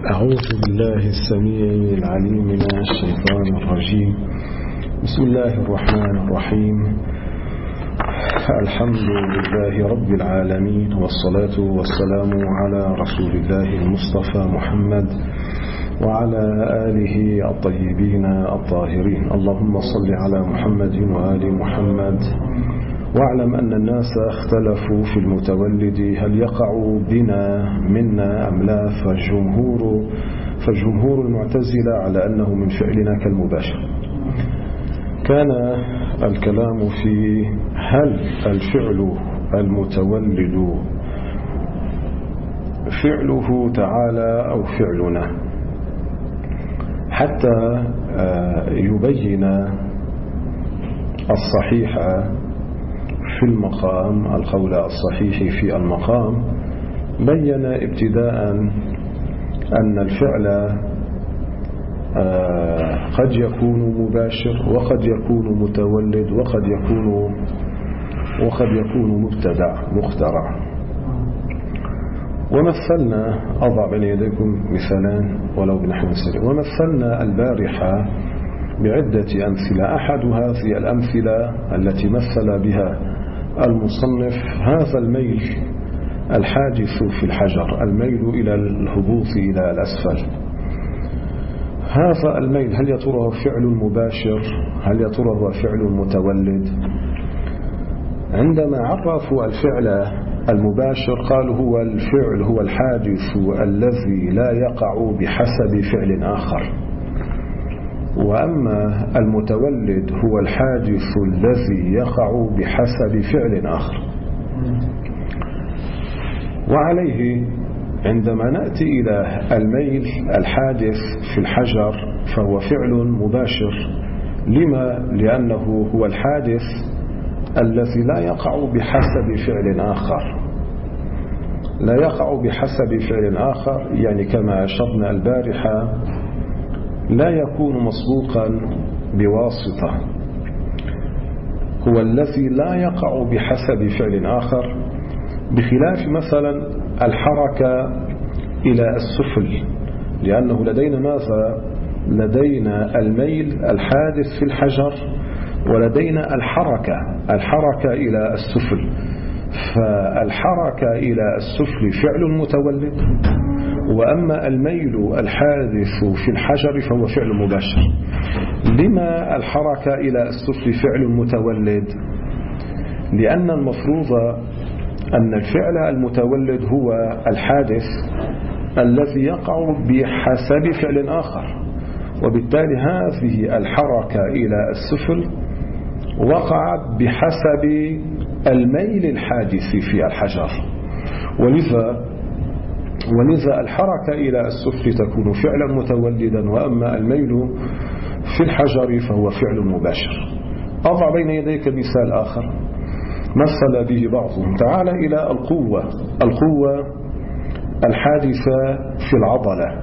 أعوذ بالله السميع العليم من الشيطان الرجيم. بسم الله الرحمن الرحيم. الحمد لله رب العالمين، والصلاة والسلام على رسول الله المصطفى محمد وعلى آله الطيبين الطاهرين. اللهم صل على محمد وآل محمد. واعلم أن الناس اختلفوا في المتولد هل يقع بنا منا أم لا، فالجمهور المعتزلة على أنه من فعلنا كالمباشر. كان الكلام في هل الفعل المتولد فعله تعالى أو فعلنا، حتى يبين الصحيح في المقام، القول الصحيح في المقام. بين ابتداء أن الفعل قد يكون مباشر وقد يكون متولد وقد يكون مبتدع مخترع. ومثلنا، أضع بين يديكم مثالان ولو بنحو سريع. ومثلنا البارحة بعدة أمثلة. أحد هذه الأمثلة التي مثل بها المصنف هذا الميل الحادث في الحجر، الميل إلى الهبوط إلى الأسفل. هذا الميل هل يترى فعل مباشر؟ هل يترى فعل متولد؟ عندما عرفوا الفعل المباشر قالوا هو الفعل هو الحادث الذي لا يقع بحسب فعل آخر، وأما المتولد هو الحادث الذي يقع بحسب فعل آخر. وعليه عندما نأتي إلى الميل الحادث في الحجر فهو فعل مباشر. لما؟ لأنه هو الحادث الذي لا يقع بحسب فعل آخر، لا يقع بحسب فعل آخر، يعني كما أشرنا البارحة لا يكون مسبوقا بواسطة، هو الذي لا يقع بحسب فعل آخر، بخلاف مثلا الحركة إلى السفل، لأنه لدينا ماذا؟ لدينا الميل الحادث في الحجر ولدينا الحركة إلى السفل. فالحركة إلى السفل فعل متولد، وأما الميل الحادث في الحجر فهو فعل مباشر. لما الحركة إلى السفل فعل متولد؟ لأن المفروض أن الفعل المتولد هو الحادث الذي يقع بحسب فعل آخر، وبالتالي هذه الحركة إلى السفل وقعت بحسب الميل الحادث في الحجر، ولذا الحركة إلى السفل تكون فعلا متولدا، وأما الميل في الحجر فهو فعل مباشر. أضع بين يديك مثال آخر مثل به بعضهم. تعال إلى القوة الحادثة في العضلة.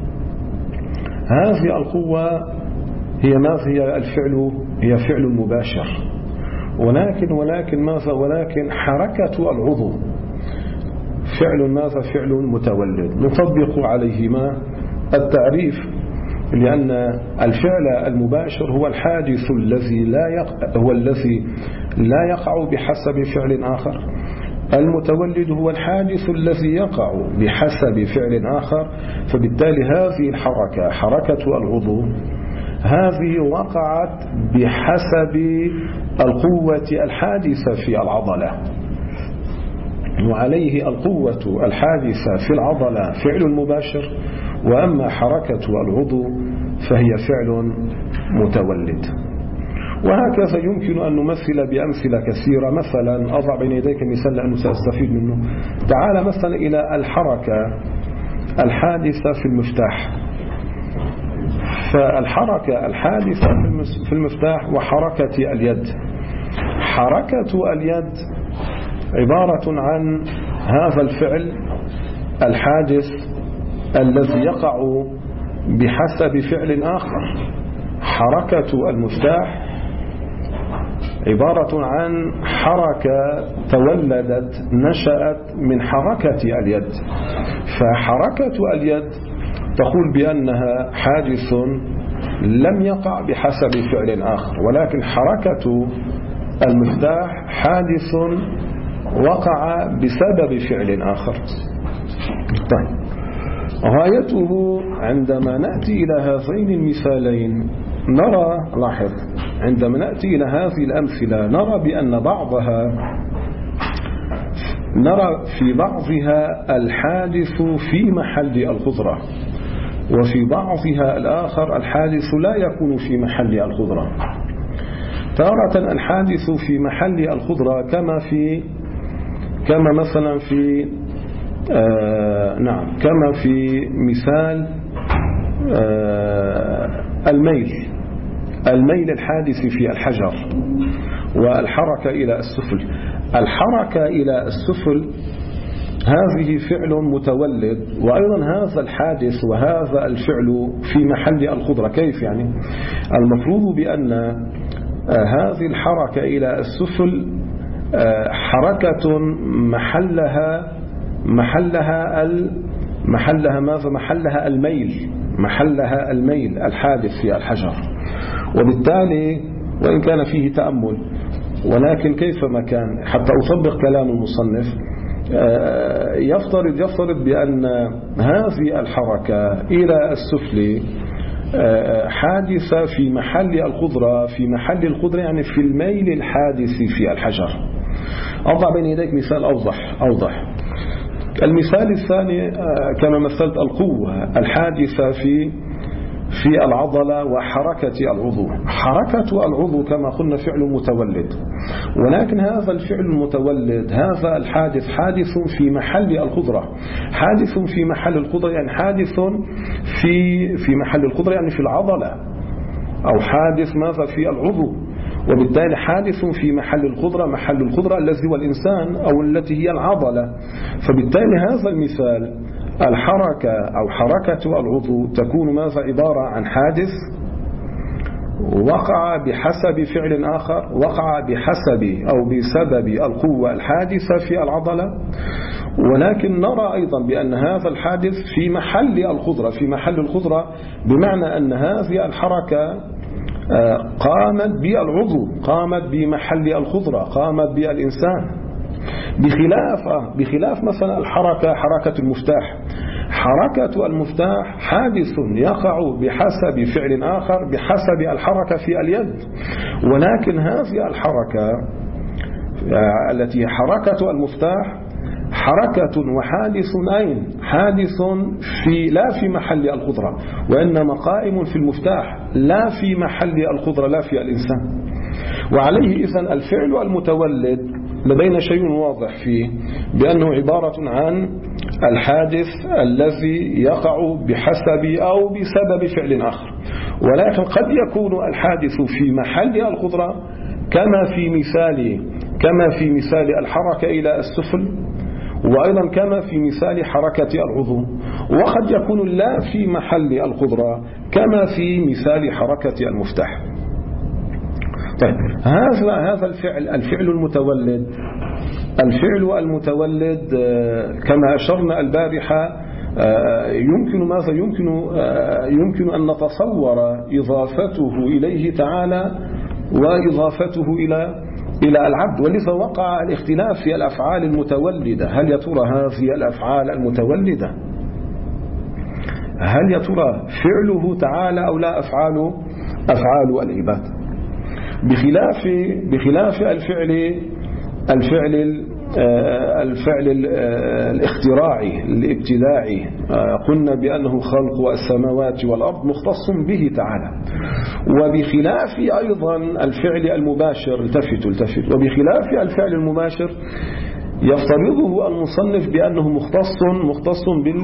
هذه القوة هي ماذا؟ هي الفعل، هي فعل مباشر، ولكن ماذا؟ ولكن حركة العضو فعل ماذا؟ فعل متولد. نطبق عليهما التعريف، لأن الفعل المباشر هو الحادث الذي لا يقع بحسب فعل آخر، المتولد هو الحادث الذي يقع بحسب فعل آخر. فبالتالي هذه الحركة، حركة العضو، هذه وقعت بحسب القوة الحادثة في العضلة، وعليه القوة الحادثة في العضلة فعل مباشر، وأما حركة العضو فهي فعل متولد. وهكذا يمكن أن نمثل بأمثلة كثيرة. مثلا أضع بين يديك مثال لأنه سأستفيد منه. تعال مثلا إلى الحركة الحادثة في المفتاح. فالحركة الحادثة في المفتاح وحركة اليد. حركة اليد عبارة عن هذا الفعل الحادث الذي يقع بحسب فعل آخر. حركة المفتاح عبارة عن حركة نشأت من حركة اليد. فحركة اليد تقول بأنها حادث لم يقع بحسب فعل آخر، ولكن حركة المفتاح حادث وقع بسبب فعل آخر. طيب، غايته عندما نأتي إلى هذين المثالين نرى، لاحظ، عندما نأتي إلى هذه الأمثلة نرى بأن نرى في بعضها الحادث في محل القدرة، وفي بعضها الآخر الحادث لا يكون في محل القدرة. تارة الحادث في محل القدرة كما مثلا في كما في مثال الميل الحادث في الحجر والحركة إلى السفل. الحركة إلى السفل هذه فعل متولد، وأيضا هذا الحادث وهذا الفعل في محل القدرة. كيف يعني؟ المفروض بأن هذه الحركة إلى السفل حركة محلها الميل الحادث في الحجر. وبالتالي وإن كان فيه تأمل، ولكن كيفما كان حتى أطبق كلام المصنف يفترض بأن هذه الحركة إلى السفل حادثة في محل القدرة، يعني في الميل الحادث في الحجر. أضع بين يديك مثال أوضح. المثال الثاني كما مثلت القوة الحادثة في العضلة وحركة العضو. حركة العضو كما قلنا فعل متولد، ولكن هذا الفعل المتولد هذا الحادث حادث في محل القدرة. حادث في محل القدرة يعني حادث في محل القدرة، يعني في العضلة، أو حادث ماذا في العضو. وبالتالي حادث في محل القدرة الذي هو الإنسان أو التي هي العضلة. فبالتالي هذا المثال الحركة أو حركة العضو تكون ماذا؟ عبارة عن حادث وقع بحسب فعل آخر، وقع بحسب أو بسبب القوة الحادثة في العضلة. ولكن نرى أيضا بأن هذا الحادث في محل القدرة، بمعنى أن هذه الحركة قامت بالعضو، قامت بمحل القدرة، قامت بالإنسان، بخلاف مثلا حركة المفتاح. حركة المفتاح حادث يقع بحسب فعل آخر، بحسب الحركة في اليد. ولكن هذه الحركة التي حركة المفتاح حركة وحادث حادث لا في محل القدرة، وإنما قائم في المفتاح لا في محل القدرة، لا في الإنسان. وعليه إذن الفعل المتولد لدينا شيء واضح فيه، بأنه عبارة عن الحادث الذي يقع بحسب أو بسبب فعل آخر. ولكن قد يكون الحادث في محل القدرة كما في مثال الحركة إلى السفل، وأيضا كما في مثال حركة العضو. وقد يكون لا في محل القدرة كما في مثال حركة المفتاح. طيب، هذا الفعل المتولد كما أشرنا البارحة يمكن أن نتصور إضافته إليه تعالى وإضافته إلى العبد. ولذا وقع الاختلاف في الأفعال المتولدة. هل يا ترى هذه الأفعال المتولدة هل يا ترى فعله تعالى أو لا أفعال العباد؟ بخلاف الفعل الاختراعي الابتداعي، قلنا بأنه خلق السماوات والأرض مختص به تعالى. وبخلاف أيضا الفعل المباشر، التفت، وبخلاف الفعل المباشر يفترضه المصنف بأنه مختص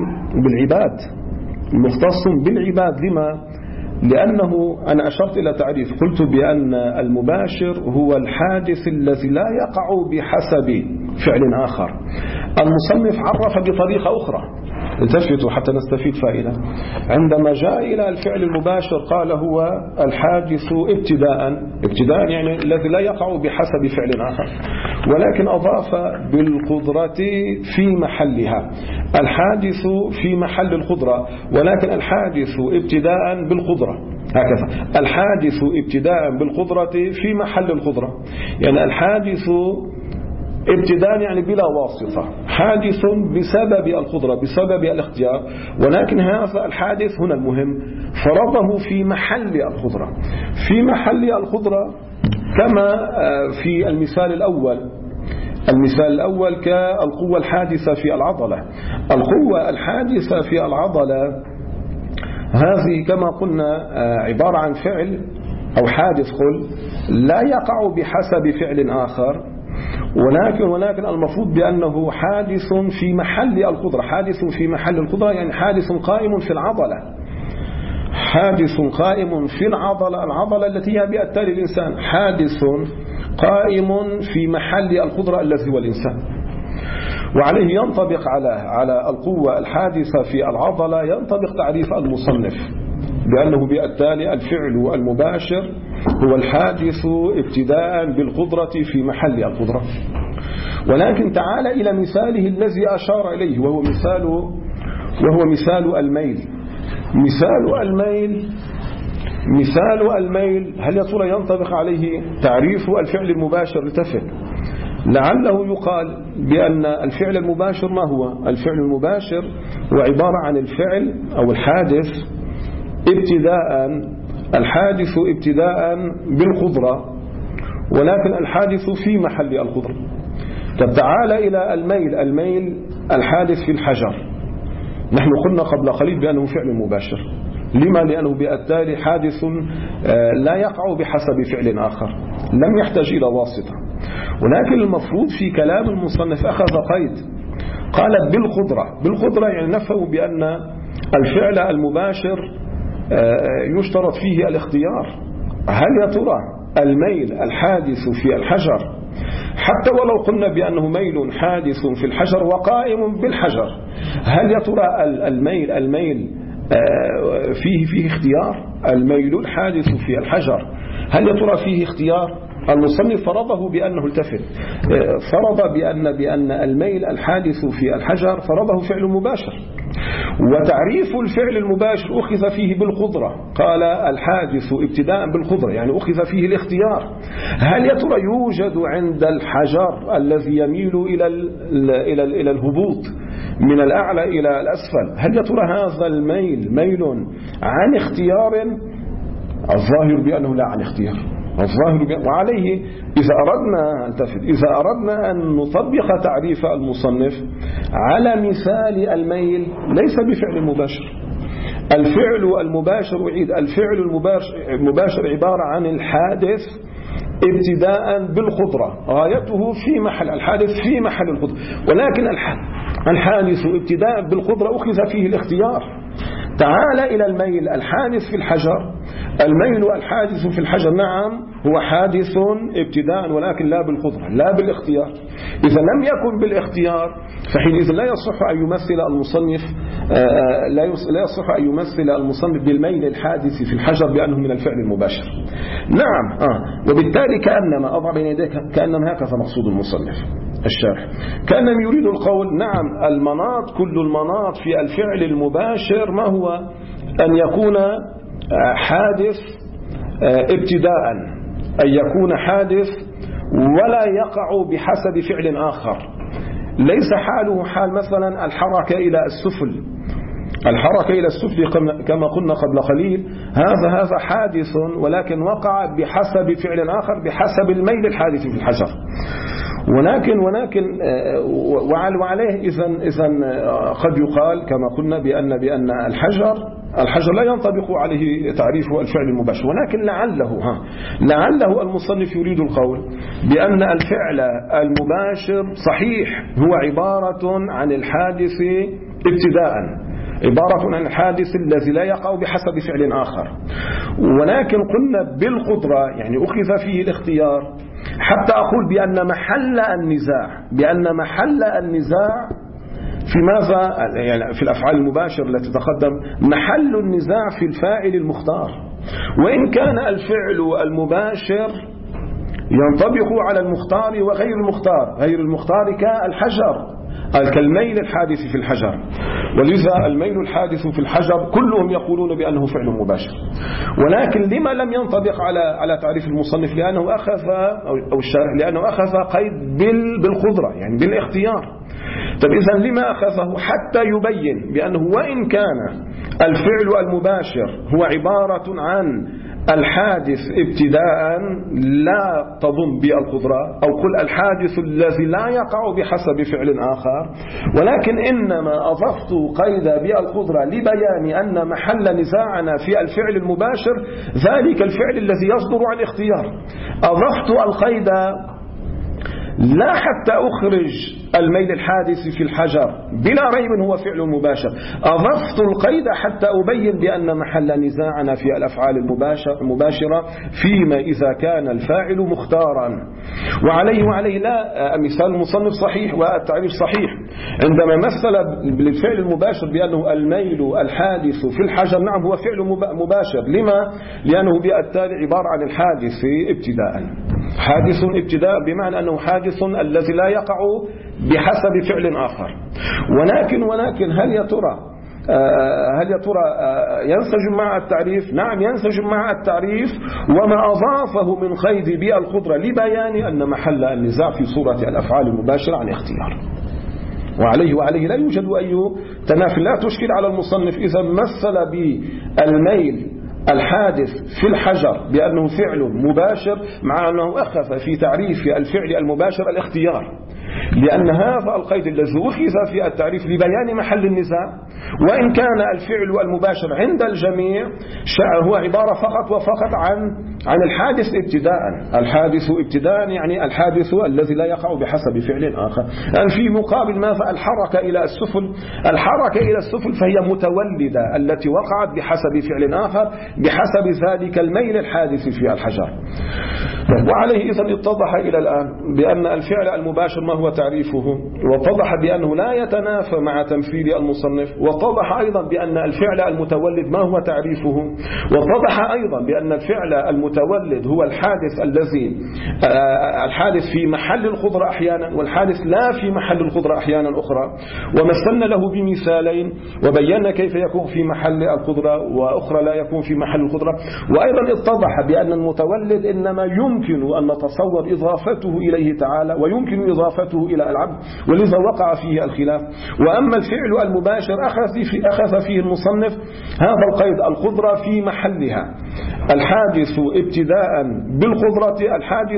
بالعباد. لما؟ لأنه أنا أشرت إلى تعريف، قلت بأن المباشر هو الحادث الذي لا يقع بحسب فعل آخر. المصنف عرف بطريقة أخرى، التفتوا حتى نستفيد فائدة. عندما جاء إلى الفعل المباشر قال هو الحادث ابتداء يعني الذي لا يقع بحسب فعل آخر. ولكن أضاف بالقدرة في محلها. الحادث في محل القدرة، ولكن الحادث ابتداء بالقدرة، هكذا الحادث ابتداء بالقدرة في محل القدرة. يعني الحادث ابتداء يعني بلا واسطة، حادث بسبب القدرة بسبب الاختيار، ولكن هذا الحادث هنا المهم فرضه في محل القدرة. في محل القدرة كما في المثال الأول. المثال الأول كالقوة الحادثة في العضلة. القوة الحادثة في العضلة هذه كما قلنا عبارة عن فعل أو حادث قل لا يقع بحسب فعل آخر، ولكن المفروض بأنه حادث في محل القدرة. حادث في محل القدرة يعني حادث قائم في العضلة، حادث قائم في العضلة التي هي بالتالي الإنسان، حادث قائم في محل القدرة الذي هو الإنسان. وعليه ينطبق على القوة الحادثة في العضلة ينطبق تعريف المصنف بأنه بالتالي الفعل المباشر هو الحادث ابتداء بالقدرة في محل القدرة. ولكن تعال إلى مثاله الذي أشار إليه وهو مثال الميل. مثال الميل هل يا ترى ينطبق عليه تعريف الفعل المباشر لتفعل؟ لعله يقال بأن الفعل المباشر ما هو؟ الفعل المباشر هو عبارة عن الفعل أو الحادث الحادث ابتداء بالقدرة، ولكن الحادث في محل القدرة. طب تعال إلى الميل الحادث في الحجر. نحن قلنا قبل قليل بأنه فعل مباشر. لما؟ لأنه بالتالي حادث لا يقع بحسب فعل آخر، لم يحتاج إلى واسطة. ولكن المفروض في كلام المصنف أخذ قيد، قال بالقدرة يعني نفوا بأن الفعل المباشر يشترط فيه الاختيار. هل يا ترى الميل الحادث في الحجر حتى ولو قلنا بأنه ميل حادث في الحجر وقائم بالحجر، هل يا ترى الميل فيه اختيار؟ الميل الحادث في الحجر هل يا ترى فيه اختيار؟ المصنف فرضه بأنه التفت، فرض بأن الميل الحادث في الحجر فرضه فعل مباشر. وتعريف الفعل المباشر أخذ فيه بالقدرة، قال الحادث ابتداء بالقدرة يعني أخذ فيه الاختيار. هل يا ترى يوجد عند الحجر الذي يميل إلى الهبوط من الأعلى إلى الأسفل، هل يا ترى هذا الميل ميل عن اختيار؟ الظاهر بأنه لا عن اختيار، وعليه إذا أردنا أن نطبق تعريف المصنف على مثال الميل ليس بفعل مباشر. الفعل المباشر الفعل المباشر عبارة عن الحادث ابتداء بالقدرة، غايته في محل الحادث في محل القدرة، ولكن الحادث ابتداء بالقدرة أخذ فيه الاختيار. تعال إلى الميل الحادث في الحجر. الميل الحادث في الحجر نعم هو حادث ابتداء ولكن لا بالقدرة لا بالاختيار. إذا لم يكن بالاختيار فحينئذ لا يصح أن يمثل المصنف لا يصح أن يمثل المصنف بالميل الحادث في الحجر بأنه من الفعل المباشر. نعم وبالتالي كأنما أضع بين يديك كأنما هكذا مقصود المصنف الشارح، كأنما يريد القول نعم المناط كل المناط في الفعل المباشر ما هو أن يكون حادث ابتداء، أن يكون حادث ولا يقع بحسب فعل آخر، ليس حاله حال مثلا الحركة إلى السفل. الحركة إلى السفل كما قلنا قبل قليل هذا حادث ولكن وقع بحسب فعل آخر بحسب الميل الحادث في الحجر. ولكن وعليه إذن قد يقال كما قلنا بأن الحجر لا ينطبق عليه تعريف الفعل المباشر، ولكن لعله المصنف يريد القول بأن الفعل المباشر صحيح هو عبارة عن الحادث ابتداء، عبارة عن الحادث الذي لا يقع بحسب فعل آخر، ولكن قلنا بالقدرة يعني أخذ فيه الاختيار حتى أقول بأن محل النزاع في ماذا؟ يعني في الأفعال المباشرة التي تقدم محل النزاع في الفاعل المختار. وإن كان الفعل المباشر ينطبق على المختار وغير المختار. غير المختار كالحجر، كالميل الحادث في الحجر. ولذا الميل الحادث في الحجر كلهم يقولون بأنه فعل مباشر. ولكن لما لم ينطبق على تعريف المصنف؟ لأنه أخذ أو الشارح لأنه أخذ قيد بالقدرة، يعني بالاختيار. طب إذن لما أخذه؟ حتى يبين بأنه وإن كان الفعل المباشر هو عبارة عن الحادث ابتداء لا تضم بالقدرة، أو قل الحادث الذي لا يقع بحسب فعل آخر، ولكن إنما أضفت قيد بالقدرة لبيان أن محل نزاعنا في الفعل المباشر ذلك الفعل الذي يصدر عن اختيار. أضفت القيد لا حتى أخرج الميل الحادث في الحجر بلا ريب هو فعل مباشر، أضفت القيد حتى أبين بأن محل نزاعنا في الأفعال المباشرة فيما إذا كان الفاعل مختارا. وعليه لا مثال المصنف صحيح والتعريف صحيح عندما مثل بالفعل المباشر بأنه الميل الحادث في الحجر. نعم هو فعل مباشر. لما؟ لأنه بالتالي عبارة عن الحادث ابتداء. حادث ابتداء بمعنى أنه حادث الذي لا يقع بحسب فعل آخر. ولكن هل يا ترى ينسجم مع التعريف؟ نعم ينسجم مع التعريف وما أضافه من قيد بالقدرة لبيان أن محل النزاع في صورة الأفعال المباشرة عن اختيار. وعليه لا يوجد أي تنافي. لا تشكل على المصنف إذا مثل بالميل الحادث في الحجر بأنه فعل مباشر مع أنه أخذ في تعريف الفعل المباشر الاختيار، لأن هذا القيد الذي أخذ في التعريف لبيان محل النزاع. وإن كان الفعل المباشر عند الجميع هو عبارة فقط وفقط عن الحادث ابتداء. الحادث ابتداء يعني الحادث الذي لا يقع بحسب فعل آخر. يعني في مقابل ماذا؟ الحركة إلى السفل. الحركة إلى السفل فهي متولدة التي وقعت بحسب فعل آخر بحسب ذلك الميل الحادث في الحجر. وعليه إذن اتضح إلى الآن بأن الفعل المباشر ما هو تعريفه، واتضح بأنه لا يتنافى مع تمثيل المصنف، واتضح أيضا بأن الفعل المتولد ما هو تعريفه، واتضح أيضا بأن الفعل المتولد هو الحادث في محل القدرة أحيانا، والحادث لا في محل القدرة أحيانا أخرى. ومثلنا له بمثالين وبينا كيف يكون في محل القدرة وأخرى لا يكون في محل القدرة. وأيضا اتضح بأن المتولد إنما يمكن أن نتصور إضافته إليه تعالى ويمكن إضافته إلى العبد، ولذا وقع فيه الخلاف. وأما الفعل المباشر أخذ فيه المصنف هذا القيد القدرة في محلها. الحادث ابتداء بالقدرة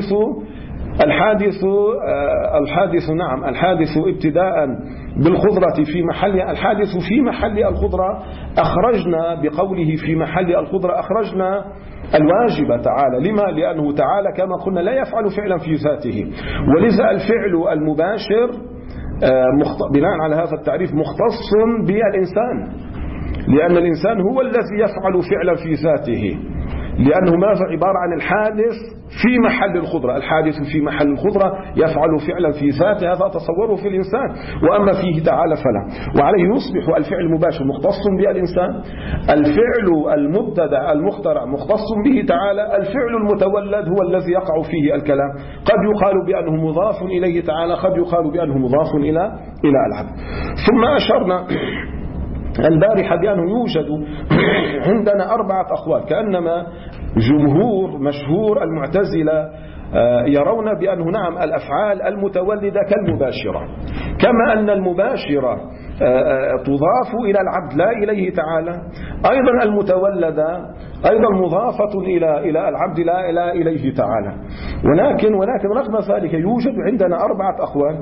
الحادث ابتداء بالقدرة في محلها. الحادث في محل القدرة أخرجنا بقوله في محل القدرة أخرجنا الواجب تعالى. لما؟ لأنه تعالى كما قلنا لا يفعل فعلا في ذاته، ولذا الفعل المباشر بناء على هذا التعريف مختص بالإنسان، لأن الإنسان هو الذي يفعل فعلا في ذاته، لأنه ماذا؟ عبارة عن الحادث في محل القدرة. الحادث في محل القدرة يفعل فعلا في ذاته، هذا تصوره في الإنسان، وأما فيه تعالى فلا. وعليه يصبح الفعل المباشر مختص بالإنسان، الفعل المبتدع المخترع مختص به تعالى، الفعل المتولد هو الذي يقع فيه الكلام. قد يقال بأنه مضاف إليه تعالى، قد يقال بأنه مضاف إلى العبد. ثم أشرنا البارحة بأنه يوجد عندنا 4 أقوال، كأنما مشهور المعتزلة يرون بأنه نعم الأفعال المتولدة كالمباشرة، كما أن المباشرة تضاف إلى العبد لا إليه تعالى، أيضا المتولدة أيضا مضافة إلى العبد لا إليه تعالى. ولكن رغم ذلك يوجد عندنا 4 أقوال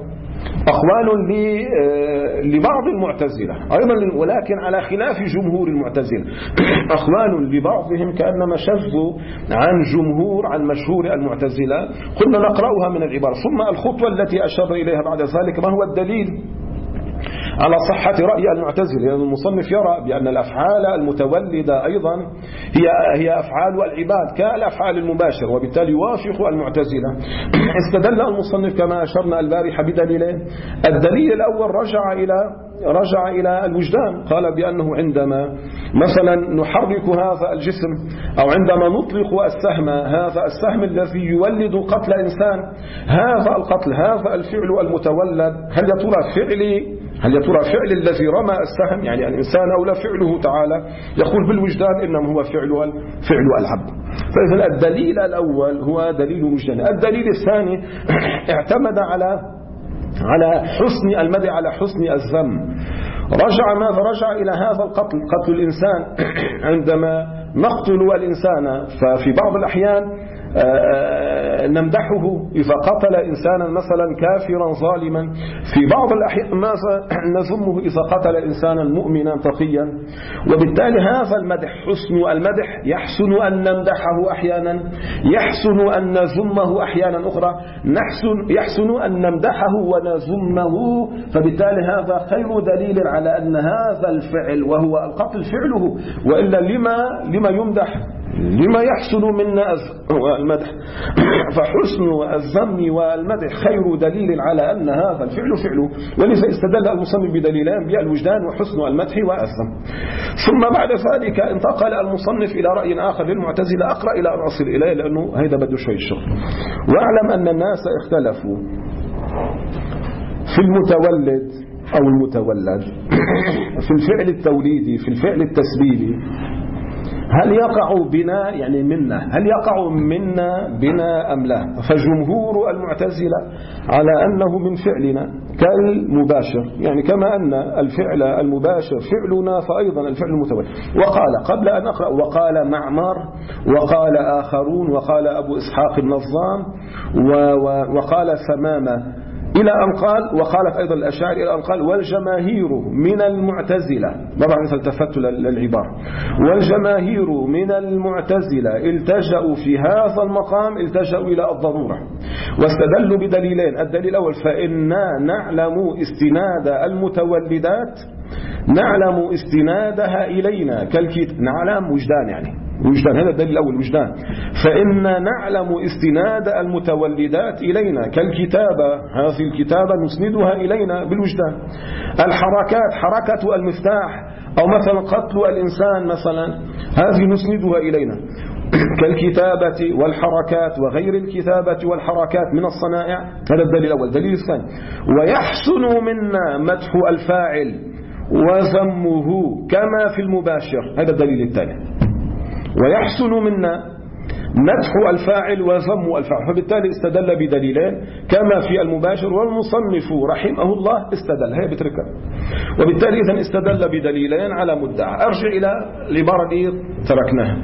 لبعض المعتزلة أيضا، ولكن على خلاف جمهور المعتزلة. أقوال لبعضهم كأنما شذوا عن مشهور المعتزلة. قلنا نقرأها من العبارة، ثم الخطوة التي أشار إليها بعد ذلك ما هو الدليل على صحة رأي المعتزلة، لأن المصنف يرى بأن الأفعال المتولدة أيضا هي أفعال العباد كالأفعال المباشرة، وبالتالي يوافق المعتزلة. استدل المصنف كما أشرنا البارحة بدليلين. الدليل الأول رجع إلى الوجدان، قال بأنه عندما مثلا نحرك هذا الجسم أو عندما نطلق السهم، هذا السهم الذي يولد قتل إنسان، هذا القتل، هذا الفعل المتولد، هل يا ترى فعل الذي رمى السهم يعني الإنسان أو لا فعله تعالى؟ يقول بالوجدان إنما هو فعل العبد. فإذا الدليل الأول هو دليل وجدان. الدليل الثاني اعتمد على حسن المدح، على حسن الذم. رجع إلى هذا القتل، قتل الإنسان. عندما نقتل الإنسان ففي بعض الأحيان نمدحه إذا قتل إنسانا مثلا كافرا ظالما، في بعض الأحيان ماذا نذمه إذا قتل إنسانا مؤمنا تقيا. وبالتالي هذا المدح، حسن المدح، يحسن أن نمدحه أحيانا، يحسن أن نذمه أحيانا أخرى، يحسن أن نمدحه ونذمه. فبالتالي هذا خير دليل على أن هذا الفعل وهو القتل فعله، وإلا لما يمدح، لما يحسن منا المدح. فحسن الذم والمدح خير دليل على أن هذا الفعل فعله. ولذا استدل المصنف بدليلان، بالوجدان وحسن المدح والذم. ثم بعد ذلك انتقل المصنف إلى رأي آخر للمعتزلة، أقرأ إلى أن أصل إليه لأنه هيدا بده شوي الشغل. واعلم أن الناس اختلفوا في المتولد أو المتولد، في الفعل التوليدي، في الفعل التسبيبي، هل يقع بنا يعني منا، هل يقع منا بنا أم لا؟ فجمهور المعتزلة على أنه من فعلنا كالمباشر، يعني كما أن الفعل المباشر فعلنا فأيضا الفعل المتولد. وقال قبل أن أقرأ، وقال معمر وقال آخرون وقال أبو إسحاق النظام وقال ثمامة إلى أن قال، وقالت أيضا الأشاعرة إلى أن قال والجماهير من المعتزلة. طبعا التفت للعبارة، والجماهير من المعتزلة التجأوا في هذا المقام، التجأوا إلى الضرورة، واستدلوا بدليلين. الدليل الأول، فإنا نعلم استناد المتولدات، نعلم استنادها إلينا كالكتاب، نعلم وجدان يعني وجدان، هذا الدليل الأول وجدان. فإننا نعلم استناد المتولدات إلينا كالكتابة، هذه الكتابة نسندها إلينا بالوجدان. الحركات، حركة المفتاح أو مثلا قتل الإنسان مثلا، هذه نسندها إلينا كالكتابة والحركات وغير الكتابة والحركات من الصنائع. هذا الدليل الأول. الدليل الثاني، ويحسن منا مدح الفاعل وذمه كما في المباشر. هذا الدليل الثاني، ويحسن منا مدح الفاعل وذم الفاعل. فبالتالي استدل بدليلين كما في المباشر، والمصنف رحمه الله استدل، هي بتركها. وبالتالي إذن استدل بدليلين على مدعى. أرجع إلى العبارة دي تركناها.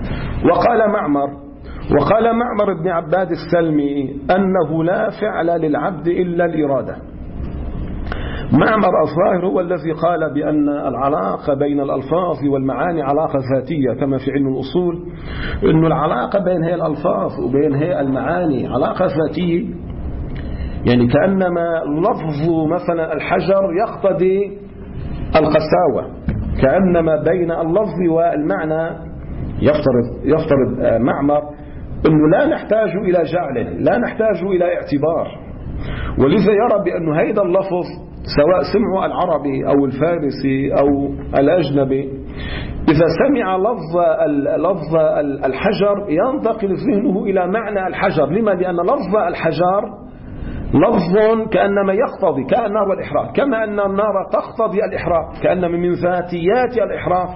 وقال معمر بن عباد السلمي أنه لا فعل للعبد إلا الإرادة. معمر الظاهر هو الذي قال بأن العلاقة بين الألفاظ والمعاني علاقة ذاتية كما في علم الأصول، أن العلاقة بين هي الألفاظ وبين هي المعاني علاقة ذاتية، يعني كأنما لفظ مثلا الحجر يقتضي القساوة، كأنما بين اللفظ والمعنى يفترض معمر أنه لا نحتاج إلى جعل، لا نحتاج إلى اعتبار. ولذا يرى بأن هذا اللفظ سواء سمع العربي أو الفارسي أو الأجنبي، إذا سمع لفظ الحجر ينتقل ذهنه إلى معنى الحجر. لما؟ لأن لفظ الحجر لفظ كأنما يقتضي كالنار والإحراق، كما أن النار تقتضي الإحراق، كأن من ذاتيات الإحراق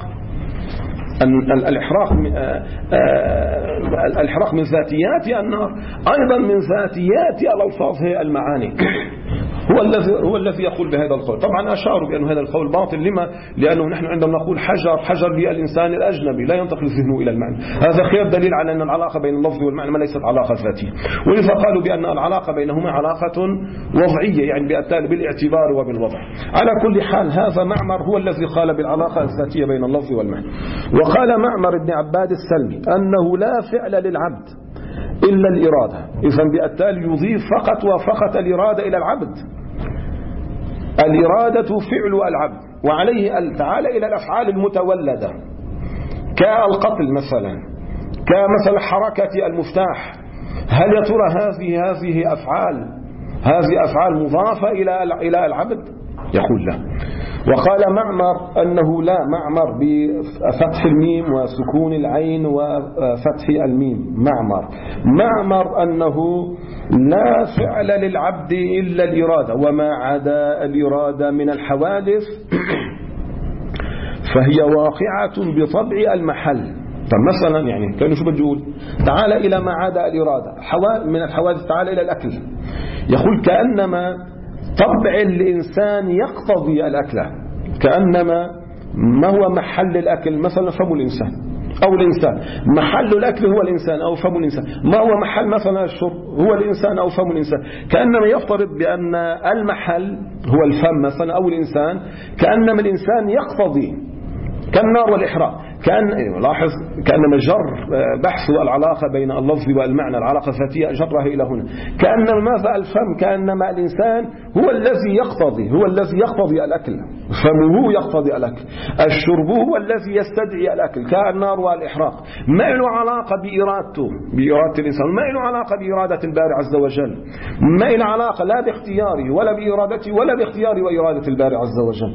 الإحراق من ذاتيات النار، أيضا من ذاتيات الألفاظ هي المعاني. هو الذي يقول بهذا القول. طبعا أشاروا بأن هذا القول باطل. لما؟ لأنه نحن عندما نقول حجر للإنسان الأجنبي لا ينتقل ذهنه إلى المعنى. هذا خير دليل على أن العلاقة بين اللفظ والمعنى ما ليست علاقة ذاتية. ولذا قالوا بأن العلاقة بينهما علاقة وضعية، يعني بالاعتبار وبالوضع. على كل حال هذا معمر هو الذي قال بالعلاقة الذاتية بين اللفظ والمعنى. وقال معمر بن عباد السلمي أنه لا فعل للعبد إلا الإرادة. إذن بالتالي يضيف فقط وفقط الإرادة إلى العبد. الإرادة فعل العبد، وعليه تعالى إلى الأفعال المتولدة كالقتل مثلا، كمثل حركة المفتاح. هل يا ترى هذه أفعال مضافة إلى العبد؟ يقول لا. وقال معمر أنه لا، معمر بفتح الميم وسكون العين وفتح الميم، معمر أنه لا فعل للعبد إلا الإرادة، وما عدا الإرادة من الحوادث فهي واقعة بطبع المحل. فمثلا يعني كانوا شو بتقول؟ تعال إلى ما عدا الإرادة من الحوادث، تعال إلى الأكل. يقول كأنما طبع الإنسان يقتضي الأكل، كأنما ما هو محل الأكل مثلا فم الإنسان أو الإنسان، محل الأكل هو الإنسان أو فم الإنسان، ما هو محل مثلا الشرب هو الإنسان أو فم الإنسان. كأنما يفترض بأن المحل هو الفم مثلا أو الإنسان، كأنما الإنسان يقتضي كالنار والإحراق. لاحظ كأنما جر بحث العلاقة بين اللفظ والمعنى، العلاقة الذاتية جرها إلى هنا. كأنما ماذا الفم، كأنما الإنسان هو الذي يقتضي الأكل، فمه يقتضي الأكل، الشرب هو الذي يستدعي الأكل كالنار والإحراق. ما له علاقة بإرادة الإنسان، ما له علاقة بإرادة الباري عز وجل، ما له علاقة لا باختياره ولا بإرادته ولا باختيار وإرادة الباري عز وجل.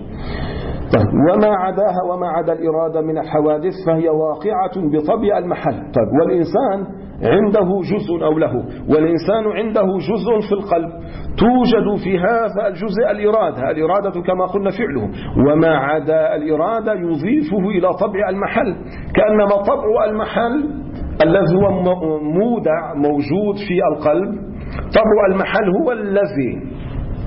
وما عدا الإرادة من الحوادث فهي واقعة بطبع المحل. طيب والإنسان عنده جزء أو له، والإنسان عنده جزء في القلب، توجد في هذا الجزء الإرادة كما قلنا فعله، وما عدا الإرادة يضيفه إلى طبع المحل، كأنما طبع المحل الذي هو مودع موجود في القلب، طبع المحل هو الذي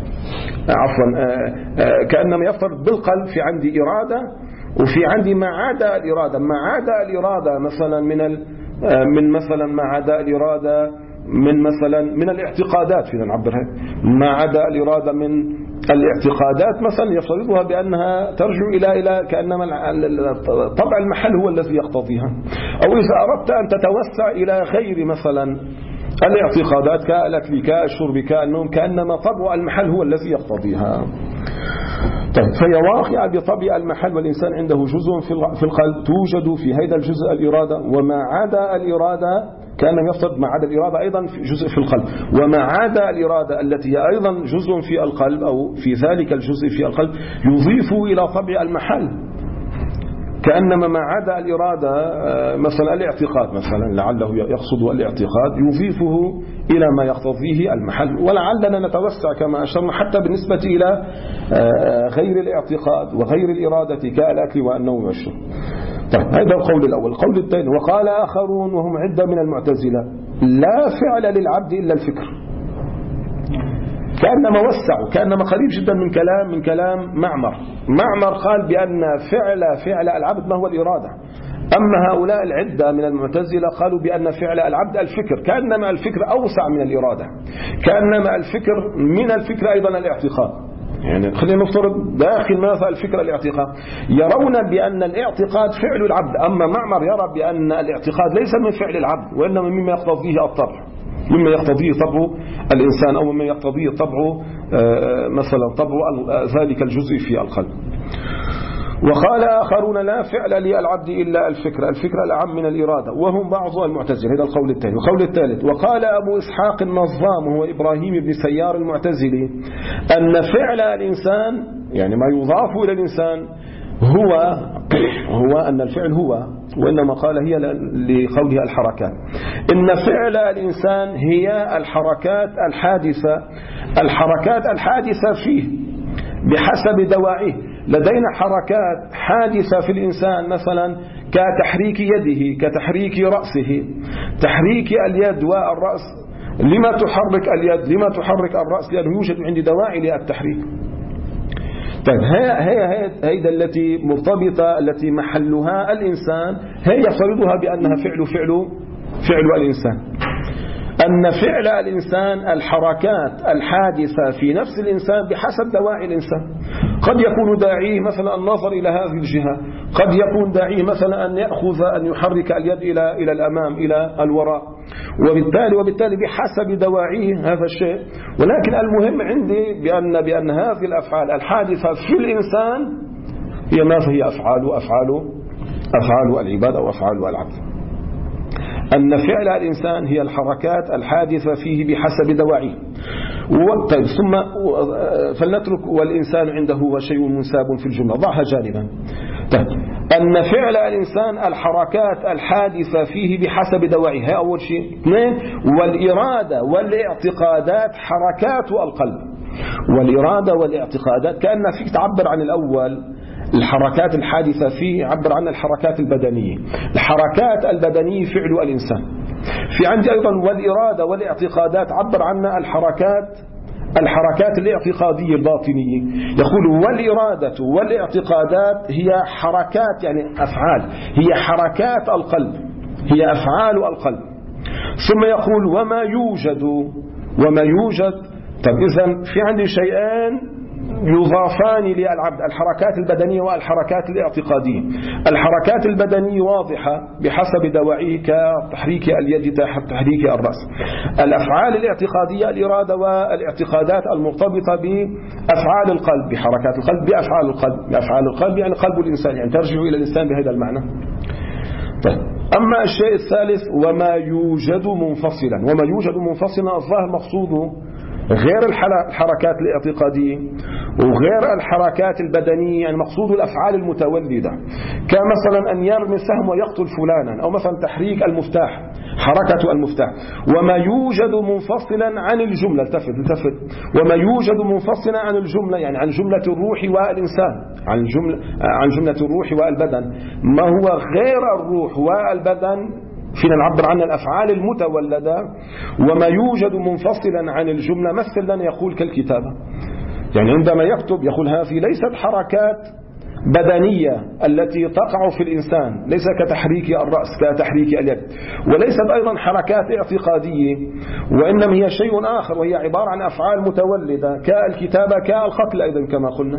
كأنما يفترض بالقلب في عندي إرادة وفي عندي ما عدا الإرادة. ما عدا الإرادة مثلا من مثلا ما عدا الإرادة من مثلا من الاعتقادات، فينا نعبرها، ما عدا الإرادة من الاعتقادات مثلا يفترضها بأنها ترجع إلى كأنما طبع المحل هو الذي يقتضيها. أو إذا أردت أن تتوسع إلى غير مثلا الاعتقادات كالأكل كالشرب كالنوم، كأنما طبع المحل هو الذي يقتضيها. طيب فهي واقعة بطبع المحل، والإنسان عنده جزء في القلب توجد في هذا الجزء الإرادة، وما عدا الإرادة كان يفترض ما عدا الإرادة أيضا في جزء في القلب، وما عدا الإرادة التي هي أيضا جزء في القلب أو في ذلك الجزء في القلب يضيف إلى طبع المحل، كأنما ما عدا الإرادة مثلا الاعتقاد مثلا لعله يقصد الاعتقاد يضيفه إلى ما يقتضيه المحل. ولعلنا نتوسع كما أشرنا حتى بالنسبة إلى غير الاعتقاد وغير الإرادة كالأكل والنوم والشرب. طيب هذا القول الأول. القول الثاني وقال آخرون وهم عدة من المعتزلة لا فعل للعبد إلا الفكر، كأنما وسعوا، كأنما قريب جدا من كلام معمر قال بأن فعل العبد ما هو الإرادة. أما هؤلاء العدة من المعتزلة قالوا بأن فعل العبد الفكر، كأنما الفكر أوسع من الإرادة، كأنما الفكر من الفكر أيضا الاعتقاد. يعني خلينا نفترض داخل ماذا الفكر الاعتقاد، يرون بأن الاعتقاد فعل العبد، أما معمر يرى بأن الاعتقاد ليس من فعل العبد وإنما مما يقتضيه الطبع، مما يقتضيه طبع الإنسان أو مما يقتضيه طبع مثلا طبع ذلك الجزء في القلب. وقال آخرون لا فعل للعبد إلا الفكر الأعم من الإرادة، وهم بعض المعتزلة. هذا القول الثاني. القول الثالث وقال أبو إسحاق النظام وهو إبراهيم بن سيار المعتزلي أن فعل الإنسان يعني ما يضاف إلى الإنسان هو أن الفعل هو، وإنما قال هي لقولها الحركات، إن فعل الإنسان هي الحركات الحادثة فيه بحسب دواعيه. لدينا حركات حادثة في الإنسان مثلا كتحريك يده، كتحريك رأسه، تحريك اليد والرأس. لما تحرك اليد، لما تحرك الرأس؟ لأنه يوجد عندي دواعي للتحريك. طيب هي التي مرتبطة التي محلها الإنسان، هي يفترضها بأنها فعل الإنسان، أن فعل الإنسان الحركات الحادثة في نفس الإنسان بحسب دواعي الإنسان. قد يكون داعيه مثلا النظر إلى هذه الجهة، قد يكون داعيه مثلا أن يحرك اليد إلى الأمام إلى الوراء، وبالتالي بحسب دواعيه هذا الشيء. ولكن المهم عندي بأن هذه الأفعال الحادثة في الإنسان هي ماذا؟ هي أفعال العباد أو أفعال العبد. أن فعل الإنسان هي الحركات الحادثة فيه بحسب دواعيه. طيب ثم فلنترك والإنسان عنده هو شيء منساب في الجملة، ضعها جانبا. طيب أن فعل الإنسان الحركات الحادثة فيه بحسب دواعيه، هي أول شيء. اثنين، والإرادة والاعتقادات حركات القلب. والإرادة والاعتقادات كأن فيك تعبر عن الأول الحركات الحادثة فيه، عبر عنها الحركات البدنية. الحركات البدنية فعل الإنسان. في عندي أيضا والإرادة والاعتقادات عبر عنها الحركات الاعتقادية الباطنية. يقول والإرادة والاعتقادات هي حركات يعني أفعال، هي حركات القلب، هي أفعال القلب. ثم يقول وما يوجد. طب إذن في عندي شيئان يضافان للعبد، الحركات البدنية والحركات الاعتقادية. الحركات البدنية واضحة بحسب دواعيه كتحريك اليد تحريك الرأس. الأفعال الاعتقادية الإرادة والاعتقادات المرتبطة بأفعال القلب، بحركات القلب بأفعال القلب يعني قلب الإنسان، يعني ترجع إلى الإنسان بهذا المعنى. طيب أما الشيء الثالث وما يوجد منفصلا الظاهر مقصوده غير الحركات الاعتقادية وغير الحركات البدنية، يعني مقصود الأفعال المتولدة كمثلا أن يرمي السهم ويقتل فلانا، أو مثلا تحريك المفتاح، حركة المفتاح. وما يوجد منفصلا عن الجملة، التفت وما يوجد منفصلا عن الجملة يعني عن جملة الروح والإنسان، عن جملة الروح والبدن. ما هو غير الروح والبدن فينا نعبر عن الأفعال المتولدة. وما يوجد منفصلا عن الجملة مثل لنا يقول كالكتابة، يعني عندما يكتب يقول هذه ليست حركات بدنية التي تقع في الإنسان، ليس كتحريك الرأس كتحريك اليد، وليست أيضا حركات اعتقادية، وإنما هي شيء آخر وهي عبارة عن أفعال متولدة كالكتابة كالقتل أيضا كما قلنا.